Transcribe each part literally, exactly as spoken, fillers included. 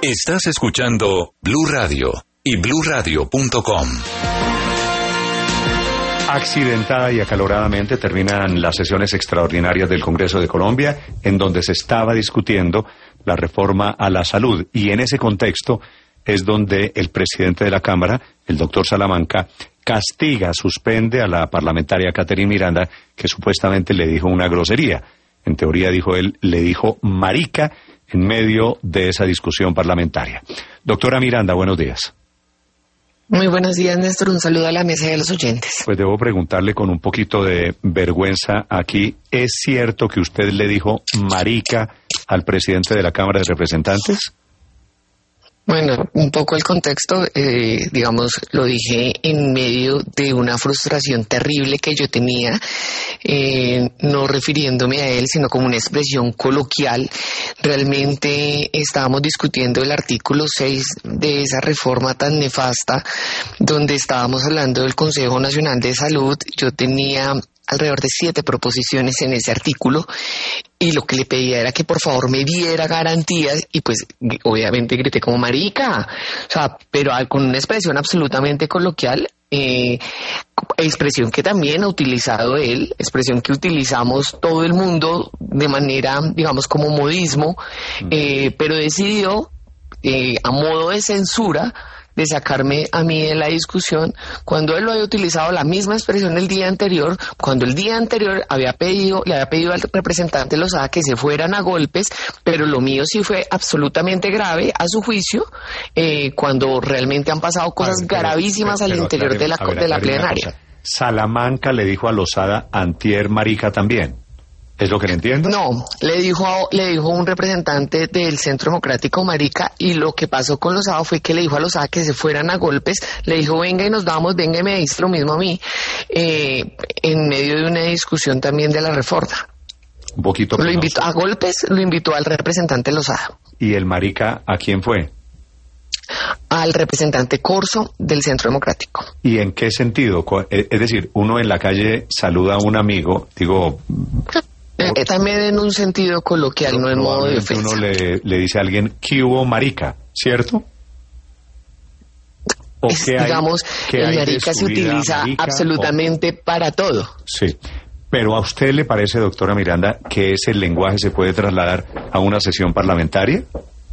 Estás escuchando Blue Radio y blue radio punto com. Accidentada y acaloradamente terminan las sesiones extraordinarias del Congreso de Colombia, en donde se estaba discutiendo la reforma a la salud. Y en ese contexto es donde el presidente de la Cámara, el doctor Salamanca, castiga, suspende a la parlamentaria Catherine Miranda, que supuestamente le dijo una grosería. En teoría, dijo él, le dijo marica en medio de esa discusión parlamentaria. Doctora Miranda, buenos días. Muy buenos días, Néstor. Un saludo a la mesa y a los oyentes. Pues debo preguntarle con un poquito de vergüenza aquí, ¿es cierto que usted le dijo marica al presidente de la Cámara de Representantes? Bueno, un poco el contexto, eh, digamos, lo dije en medio de una frustración terrible que yo tenía, eh, no refiriéndome a él, sino como una expresión coloquial. Realmente estábamos discutiendo el artículo seis de esa reforma tan nefasta, donde estábamos hablando del Consejo Nacional de Salud. Yo tenía alrededor de siete proposiciones en ese artículo y lo que le pedía era que por favor me diera garantías y pues obviamente grité como marica, o sea, pero con una expresión absolutamente coloquial, eh, expresión que también ha utilizado él, expresión que utilizamos todo el mundo de manera, digamos, como modismo, eh, pero decidió eh, a modo de censura de sacarme a mí de la discusión, cuando él lo había utilizado la misma expresión el día anterior, cuando el día anterior había pedido, le había pedido al representante Lozada que se fueran a golpes, pero lo mío sí fue absolutamente grave a su juicio, eh, cuando realmente han pasado cosas ver, pero, gravísimas pero, pero, al interior aclare, de la, ver, de la plenaria. Salamanca le dijo a Lozada antier marica también. ¿Es lo que le entiendo? No, le dijo le dijo un representante del Centro Democrático marica, y lo que pasó con Lozada fue que le dijo a Lozada que se fueran a golpes, le dijo venga y nos damos, venga y me dice lo mismo a mí, eh, en medio de una discusión también de la reforma. Un poquito. Lo invitó a golpes, lo invitó al representante Lozada. ¿Y el marica a quién fue? Al representante Corso del Centro Democrático. ¿Y en qué sentido? Es decir, uno en la calle saluda a un amigo, digo... Eh, también en un sentido coloquial, no, no en modo de ofensa. Uno le, le dice a alguien, ¿qué hubo marica? ¿Cierto? ¿O es, que hay, digamos, que el marica se utiliza marica, absolutamente o... para todo. Sí, pero ¿a usted le parece, doctora Miranda, que ese lenguaje se puede trasladar a una sesión parlamentaria?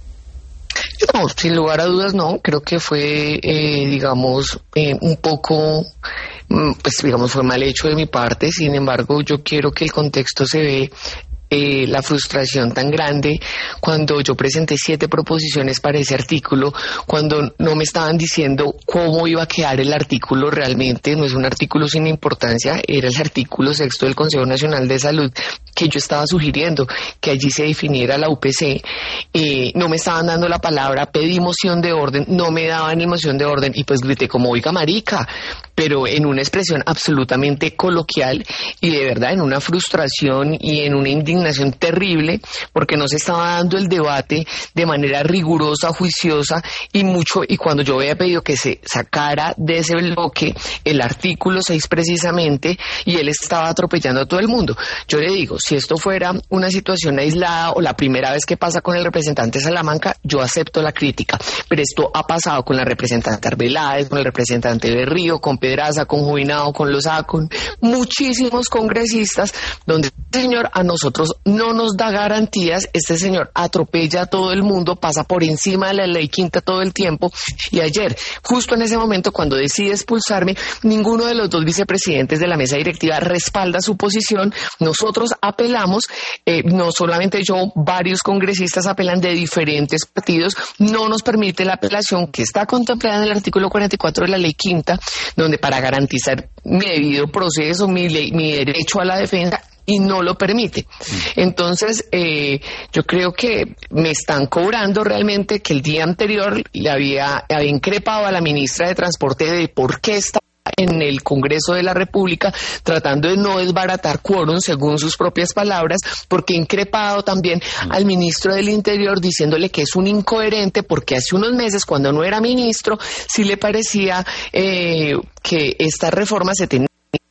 No, sin lugar a dudas no, creo que fue, eh, digamos, eh, un poco, pues digamos, fue mal hecho de mi parte. Sin embargo, yo quiero que el contexto se ve eh, la frustración tan grande cuando yo presenté siete proposiciones para ese artículo, cuando no me estaban diciendo cómo iba a quedar el artículo realmente. No es un artículo sin importancia, era el artículo sexto del Consejo Nacional de Salud que yo estaba sugiriendo que allí se definiera la U P C, eh, no me estaban dando la palabra, pedí moción de orden, no me daban ni moción de orden, y pues grité como oiga marica, pero en una expresión absolutamente coloquial y de verdad en una frustración y en una indignación terrible, porque no se estaba dando el debate de manera rigurosa, juiciosa y mucho, y cuando yo había pedido que se sacara de ese bloque el artículo seis precisamente, y él estaba atropellando a todo el mundo. Yo le digo, si esto fuera una situación aislada o la primera vez que pasa con el representante Salamanca, yo acepto la crítica, pero esto ha pasado con la representante Arbeláez, con el representante Berrío, con Pedraza, con Jubinado, con Lozada, con muchísimos congresistas, donde este señor a nosotros no nos da garantías, este señor atropella a todo el mundo, pasa por encima de la ley quinta todo el tiempo, y ayer, justo en ese momento cuando decide expulsarme, ninguno de los dos vicepresidentes de la mesa directiva respalda su posición. Nosotros apelamos, eh, no solamente yo, varios congresistas apelan de diferentes partidos, no nos permite la apelación que está contemplada en el artículo cuarenta y cuatro de la ley quinta, donde para garantizar mi debido proceso, mi, ley, mi derecho a la defensa, y no lo permite. Entonces, eh, yo creo que me están cobrando realmente que el día anterior le había, había increpado a la ministra de Transporte de por qué está en el Congreso de la República tratando de no desbaratar quórum según sus propias palabras, porque he increpado también al ministro del Interior diciéndole que es un incoherente, porque hace unos meses cuando no era ministro sí le parecía eh, que esta reforma se tenía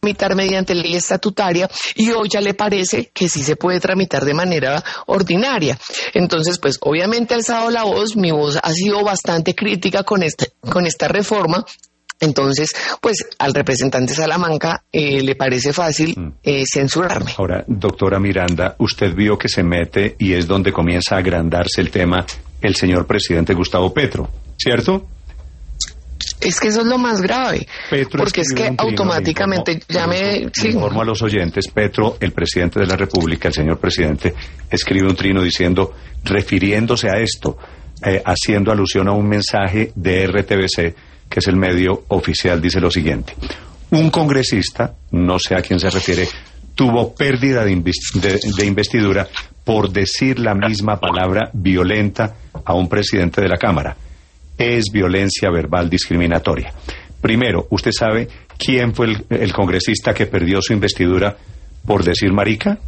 tramitar mediante ley estatutaria y hoy ya le parece que sí se puede tramitar de manera ordinaria. Entonces, pues obviamente ha alzado la voz, mi voz ha sido bastante crítica con este, con esta reforma. Entonces, pues al representante Salamanca eh, le parece fácil eh, censurarme. Ahora, doctora Miranda, usted vio que se mete y es donde comienza a agrandarse el tema el señor presidente Gustavo Petro, ¿cierto? Es que eso es lo más grave, Petro porque es que automáticamente informo, ya me... Sí. Informo a los oyentes, Petro, el presidente de la República, el señor presidente, escribe un trino diciendo, refiriéndose a esto, eh, haciendo alusión a un mensaje de R T V C, que es el medio oficial, dice lo siguiente: un congresista, no sé a quién se refiere, tuvo pérdida de, de, de investidura por decir la misma palabra violenta a un presidente de la Cámara. Es violencia verbal discriminatoria. Primero, ¿usted sabe quién fue el, el congresista que perdió su investidura por decir marica?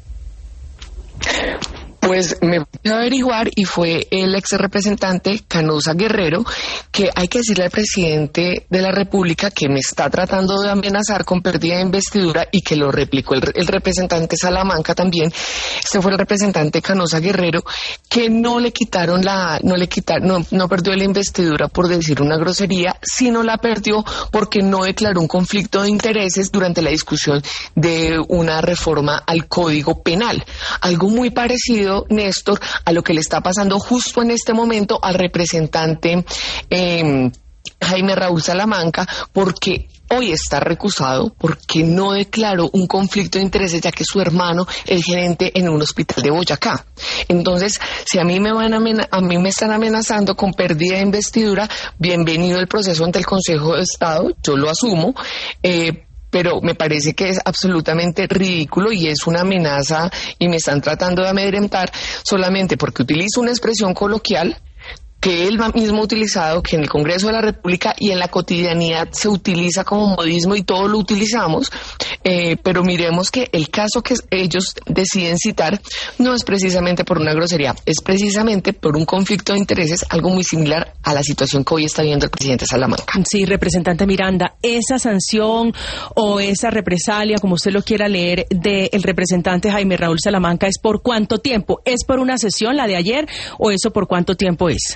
Pues me voy a averiguar y fue el ex representante Canosa Guerrero, que hay que decirle al presidente de la República que me está tratando de amenazar con pérdida de investidura y que lo replicó el, el representante Salamanca también. Este fue el representante Canosa Guerrero, que no le quitaron la, no le quitaron, no, no perdió la investidura por decir una grosería, sino la perdió porque no declaró un conflicto de intereses durante la discusión de una reforma al Código Penal. Algo muy parecido, Néstor, a lo que le está pasando justo en este momento al representante eh, Jaime Raúl Salamanca, porque hoy está recusado porque no declaró un conflicto de intereses, ya que su hermano es gerente en un hospital de Boyacá. Entonces, si a mí me van a, amena- a mí me están amenazando con pérdida de investidura, bienvenido el proceso ante el Consejo de Estado, yo lo asumo, eh, pero me parece que es absolutamente ridículo y es una amenaza y me están tratando de amedrentar solamente porque utilizo una expresión coloquial que él mismo ha utilizado, que en el Congreso de la República y en la cotidianidad se utiliza como modismo y todos lo utilizamos, eh, pero miremos que el caso que ellos deciden citar no es precisamente por una grosería, es precisamente por un conflicto de intereses, algo muy similar a la situación que hoy está viendo el presidente Salamanca. Sí, representante Miranda, esa sanción o esa represalia, como usted lo quiera leer, del representante Jaime Raúl Salamanca, ¿es por cuánto tiempo? ¿Es por una sesión, la de ayer, o eso por cuánto tiempo es?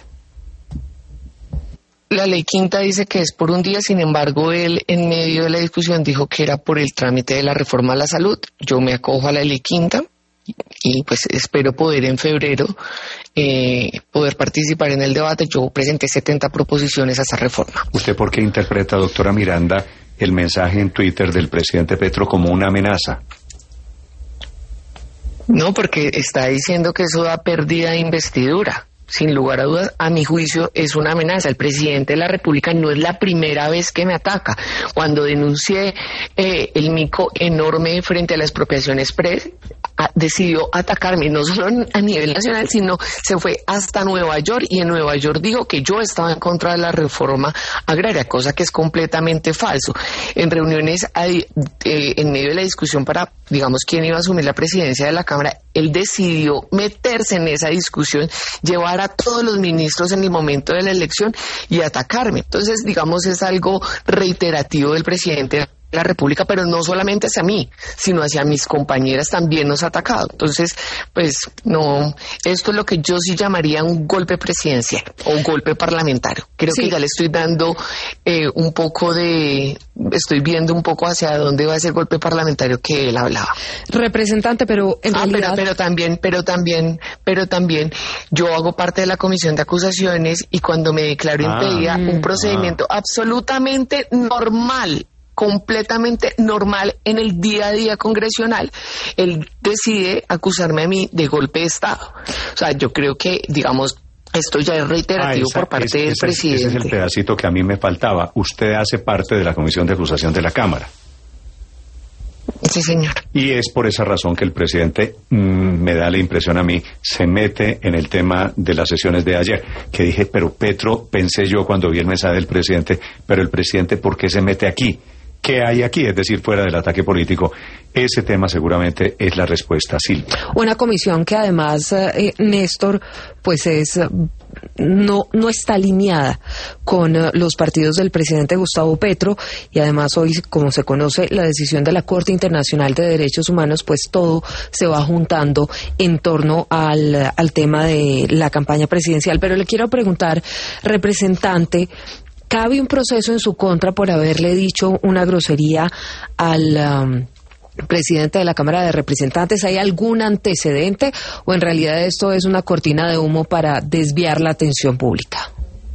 La ley quinta dice que es por un día, sin embargo, él en medio de la discusión dijo que era por el trámite de la reforma a la salud. Yo me acojo a la ley quinta y pues espero poder en febrero eh, poder participar en el debate. Yo presenté setenta proposiciones a esa reforma. ¿Usted por qué interpreta, doctora Miranda, el mensaje en Twitter del presidente Petro como una amenaza? No, porque está diciendo que eso da pérdida de investidura. Sin lugar a dudas, a mi juicio, es una amenaza. El presidente de la República no es la primera vez que me ataca. Cuando denuncié eh, el mico enorme frente a la expropiación express, a, decidió atacarme, no solo a nivel nacional, sino se fue hasta Nueva York, y en Nueva York dijo que yo estaba en contra de la reforma agraria, cosa que es completamente falso. En reuniones, eh, en medio de la discusión para, digamos, quién iba a asumir la presidencia de la Cámara, él decidió meterse en esa discusión, llevar a todos los ministros en el momento de la elección y atacarme. Entonces, digamos, es algo reiterativo del presidente de la República, pero no solamente hacia mí, sino hacia mis compañeras también nos ha atacado. Entonces, pues, no, esto es lo que yo sí llamaría un golpe presidencial o un golpe parlamentario. Creo sí. que ya le estoy dando eh, un poco de, estoy viendo un poco hacia dónde va ese golpe parlamentario que él hablaba. Representante, pero en ah, realidad... pero, pero también, pero también, pero también, yo hago parte de la comisión de acusaciones y cuando me declaro ah, impedida, un procedimiento ah. absolutamente normal, completamente normal en el día a día congresional, él decide acusarme a mí de golpe de Estado. O sea, yo creo que, digamos, esto ya es reiterativo ah, esa, por parte es, del ese, presidente. Ese es el pedacito que a mí me faltaba. Usted hace parte de la comisión de acusación de la Cámara. Sí, señor. Y es por esa razón que el presidente, mmm, me da la impresión a mí, se mete en el tema de las sesiones de ayer. Que dije, pero Petro, pensé yo cuando vi el mensaje del presidente, pero el presidente, ¿por qué se mete aquí? ¿Qué hay aquí? Es decir, fuera del ataque político. Ese tema seguramente es la respuesta, Silvia. Una comisión que además, eh, Néstor, pues es no, no está alineada con uh, los partidos del presidente Gustavo Petro, y además hoy, como se conoce la decisión de la Corte Internacional de Derechos Humanos, pues todo se va juntando en torno al, al tema de la campaña presidencial. Pero le quiero preguntar, representante, ¿cabe un proceso en su contra por haberle dicho una grosería al um, presidente de la Cámara de Representantes? ¿Hay algún antecedente o en realidad esto es una cortina de humo para desviar la atención pública?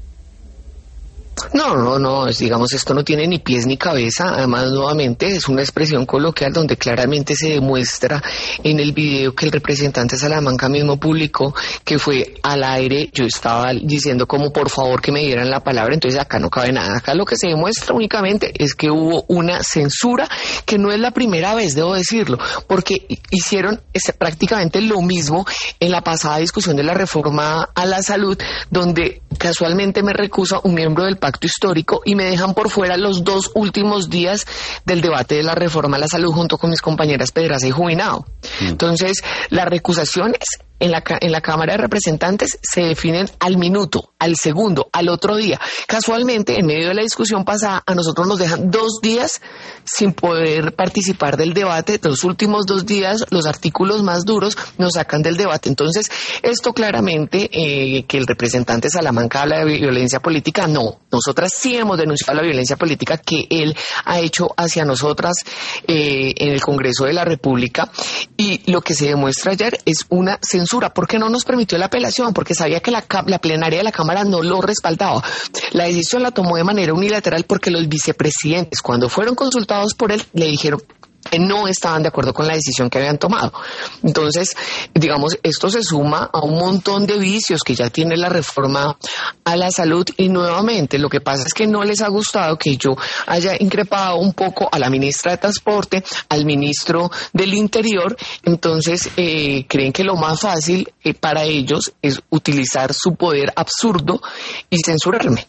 No, no, no, es, digamos, esto no tiene ni pies ni cabeza. Además, nuevamente, es una expresión coloquial donde claramente se demuestra en el video que el representante Salamanca mismo publicó, que fue al aire. Yo estaba diciendo como por favor que me dieran la palabra, entonces acá no cabe nada. Acá lo que se demuestra únicamente es que hubo una censura, que no es la primera vez, debo decirlo, porque hicieron ese, prácticamente lo mismo en la pasada discusión de la reforma a la salud, donde casualmente me recusa un miembro del pacto histórico y me dejan por fuera los dos últimos días del debate de la reforma a la salud junto con mis compañeras Pedraza y Jubinao. Mm. Entonces, las recusaciones en la, en la Cámara de Representantes se definen al minuto, al segundo, al otro día. Casualmente, en medio de la discusión pasada, a nosotros nos dejan dos días sin poder participar del debate. Los últimos dos días, los artículos más duros nos sacan del debate. Entonces, esto claramente, eh, que el representante Salamanca habla de violencia política, no. Nosotras sí hemos denunciado la violencia política que él ha hecho hacia nosotras eh, en el Congreso de la República, y lo que se demuestra ayer es una censura. ¿Por qué no nos permitió la apelación? Porque sabía que la, la plenaria de la Cámara no lo respaldaba. La decisión la tomó de manera unilateral porque los vicepresidentes, cuando fueron consultados por él, le dijeron que no estaban de acuerdo con la decisión que habían tomado. Entonces, digamos, esto se suma a un montón de vicios que ya tiene la reforma a la salud, y nuevamente lo que pasa es que no les ha gustado que yo haya increpado un poco a la ministra de Transporte, al ministro del Interior. Entonces, eh, creen que lo más fácil eh, para ellos es utilizar su poder absurdo y censurarme.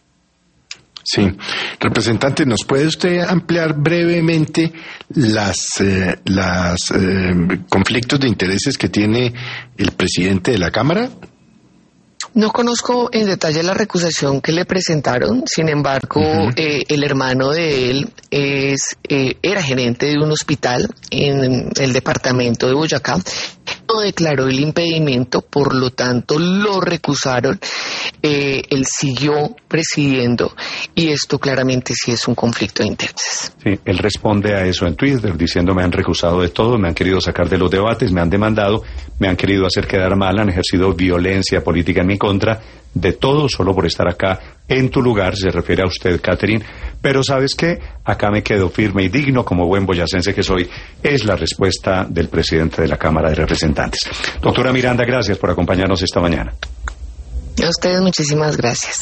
Sí. Representante, ¿nos puede usted ampliar brevemente las, eh, las eh, conflictos de intereses que tiene el presidente de la Cámara? No conozco en detalle la recusación que le presentaron, sin embargo, uh-huh. eh, el hermano de él es eh, era gerente de un hospital en el departamento de Boyacá. No declaró el impedimento, por lo tanto lo recusaron. Eh, él siguió presidiendo, y esto claramente sí es un conflicto de intereses. Sí, él responde a eso en Twitter diciendo: me han recusado de todo, me han querido sacar de los debates, me han demandado, me han querido hacer quedar mal, han ejercido violencia política en mi contra, de todo solo por estar acá en tu lugar. Se refiere a usted, Catherine, pero ¿sabes qué? Acá me quedo firme y digno como buen boyacense que soy. Es la respuesta del presidente de la Cámara de Representantes. Doctora Miranda, gracias por acompañarnos esta mañana. A ustedes muchísimas gracias.